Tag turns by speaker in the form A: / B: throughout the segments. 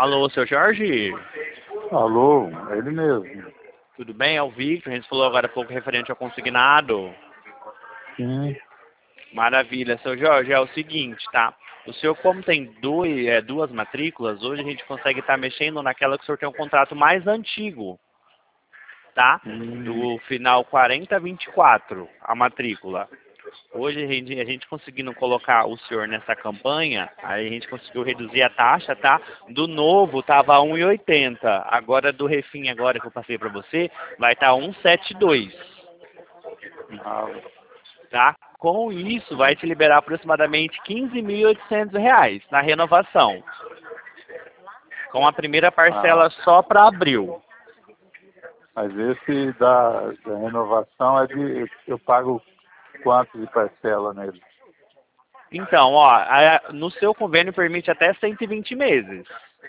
A: Alô, seu Jorge?
B: Alô, é ele mesmo.
A: Tudo bem? É o Victor. A gente falou agora há pouco referente ao consignado.
B: Sim.
A: Maravilha, seu Jorge. É o seguinte, tá? O senhor, como tem duas matrículas, hoje a gente consegue estar mexendo naquela que o senhor tem um contrato mais antigo, tá? Do final 4024, a matrícula. Hoje a gente conseguindo colocar o senhor nessa campanha, aí a gente conseguiu reduzir a taxa, tá? Do novo tava 1,80. Agora do refim agora que eu passei para você, vai estar 1,72.
B: Ah,
A: Tá? Com isso vai te liberar aproximadamente R$ 15.800 na renovação. Com a primeira parcela só para abril.
B: mas esse da renovação é de. Eu pago quanto de parcela nele?
A: Então, ó, no seu convênio permite até 120 meses.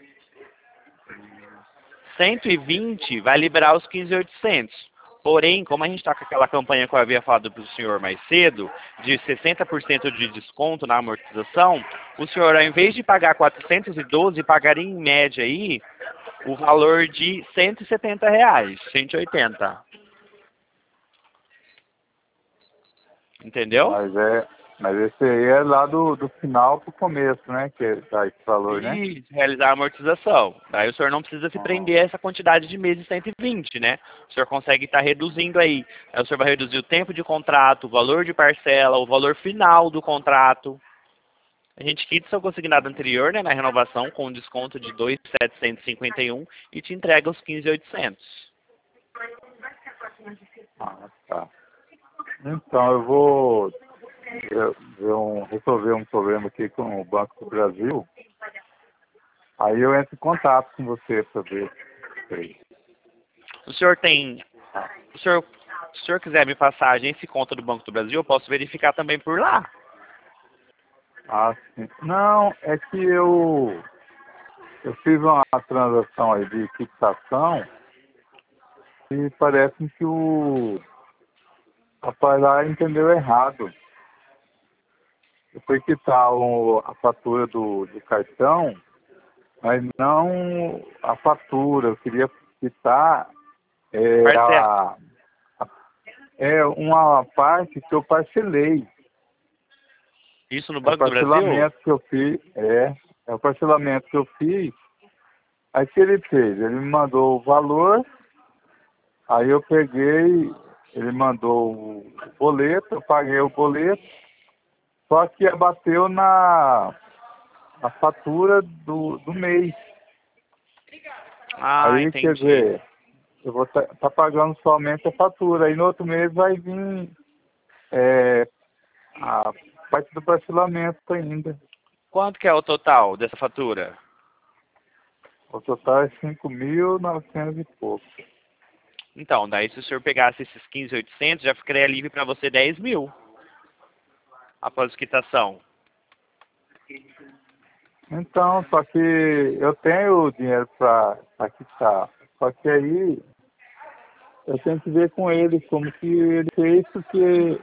A: 120 vai liberar os 15.800. Porém, como a gente está com aquela campanha que eu havia falado para o senhor mais cedo, de 60% de desconto na amortização, o senhor, ao invés de pagar 412, pagaria em média aí o valor de R$ 170, 180. Entendeu?
B: Mas esse aí é lá do final pro começo, né? Que tá esse valor, né?
A: E realizar a amortização. Daí o senhor não precisa se prender a essa quantidade de meses 120, né? O senhor consegue estar reduzindo aí. Aí o senhor vai reduzir o tempo de contrato, o valor de parcela, o valor final do contrato. A gente quita o seu consignado anterior, né, na renovação, com um desconto de 2.751 e te entrega os 15.800.
B: Ah, tá. Então eu vou resolver um problema aqui com o Banco do Brasil. Aí eu entro em contato com você para ver.
A: O senhor tem... Se o senhor quiser me passar a agência e conta do Banco do Brasil, eu posso verificar também por lá.
B: Ah, sim. Não, é que eu fiz uma transação aí de fixação e parece que o rapaz lá entendeu errado. Eu fui quitar a fatura do cartão, mas não a fatura. Eu queria quitar
A: Parcela.
B: uma parte que eu parcelei.
A: Isso no
B: É o
A: Banco do Brasil?
B: parcelamento que eu fiz, é o parcelamento que eu fiz. Aí o que ele fez? Ele me mandou o valor, aí eu peguei, ele mandou o boleto, eu paguei o boleto, só que abateu na fatura do mês.
A: Ah,
B: Aí, quer
A: entendi.
B: dizer, eu vou tá pagando somente a fatura. Aí no outro mês vai vir a parte do parcelamento ainda.
A: Quanto que é o total dessa fatura?
B: O total é 5.900 e pouco.
A: Então, daí se o senhor pegasse esses 15.800, já ficaria livre para você 10 mil após quitação.
B: Então, só que eu tenho o dinheiro para quitar. Só que aí eu tenho que ver com ele como que ele fez, porque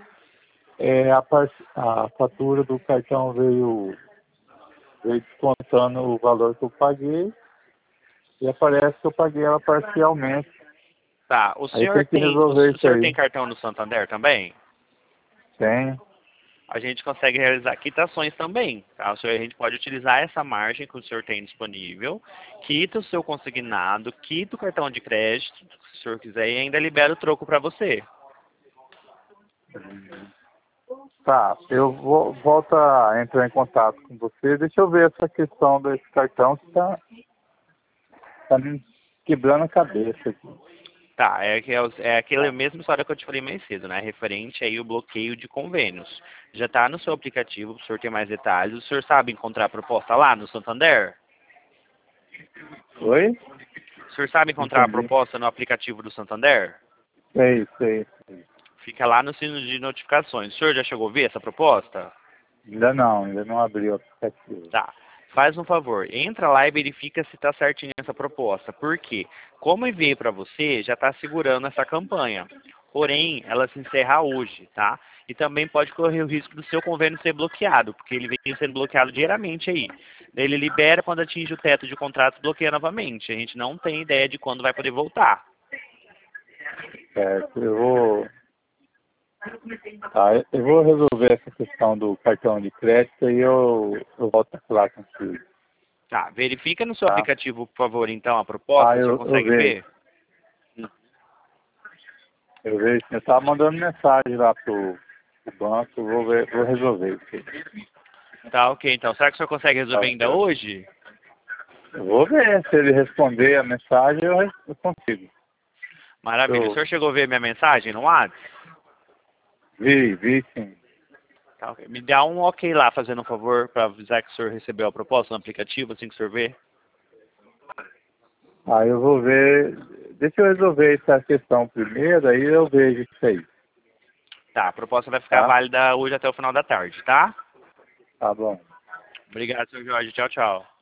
B: a fatura do cartão veio descontando o valor que eu paguei e aparece que eu paguei ela parcialmente.
A: Tá, o
B: Aí tem
A: senhor
B: que
A: tem,
B: resolver
A: o
B: isso
A: senhor tem
B: aí.
A: cartão no Santander também?
B: Tem.
A: A gente consegue realizar quitações também, tá? A gente pode utilizar essa margem que o senhor tem disponível, quita o seu consignado, quita o cartão de crédito, se o senhor quiser, e ainda libera o troco para você.
B: Tá, eu volto a entrar em contato com você. Deixa eu ver essa questão desse cartão que tá me quebrando a cabeça aqui.
A: Tá, é aquela mesma história que eu te falei mais cedo, né? Referente aí o bloqueio de convênios. Já está no seu aplicativo, para o senhor ter mais detalhes. O senhor sabe encontrar a proposta lá no Santander?
B: Oi?
A: O senhor sabe encontrar a
B: Entendi.
A: proposta no aplicativo do Santander?
B: Sei.
A: Fica lá no sino de notificações. O senhor já chegou a ver essa proposta?
B: Ainda não abriu o aplicativo.
A: Tá. Faz um favor, entra lá e verifica se está certinho essa proposta. Por quê? Como enviei para você, já está segurando essa campanha. Porém, ela se encerra hoje, tá? E também pode correr o risco do seu convênio ser bloqueado, porque ele vem sendo bloqueado diariamente aí. Ele libera quando atinge o teto de contrato, bloqueia novamente. A gente não tem ideia de quando vai poder voltar.
B: Certo, eu vou resolver essa questão do cartão de crédito e eu volto a falar contigo.
A: Tá, verifica no seu
B: Tá.
A: aplicativo, por favor, então, a proposta, se você consegue ver.
B: Eu vejo, eu estava mandando mensagem lá pro banco, vou resolver isso.
A: Tá, ok, então. Será que o senhor consegue resolver ainda hoje?
B: Eu vou ver, se ele responder a mensagem, eu consigo.
A: Maravilha. O senhor chegou a ver minha mensagem no WhatsApp?
B: Vi sim.
A: Tá, ok. Me dá um ok lá, fazendo um favor, para avisar que o senhor recebeu a proposta no aplicativo, assim que o senhor vê.
B: Aí eu vou ver, deixa eu resolver essa questão primeiro, aí eu vejo isso aí.
A: Tá, a proposta vai ficar
B: Tá?
A: válida hoje até o final da tarde, tá?
B: Tá bom.
A: Obrigado, senhor Jorge. Tchau, tchau.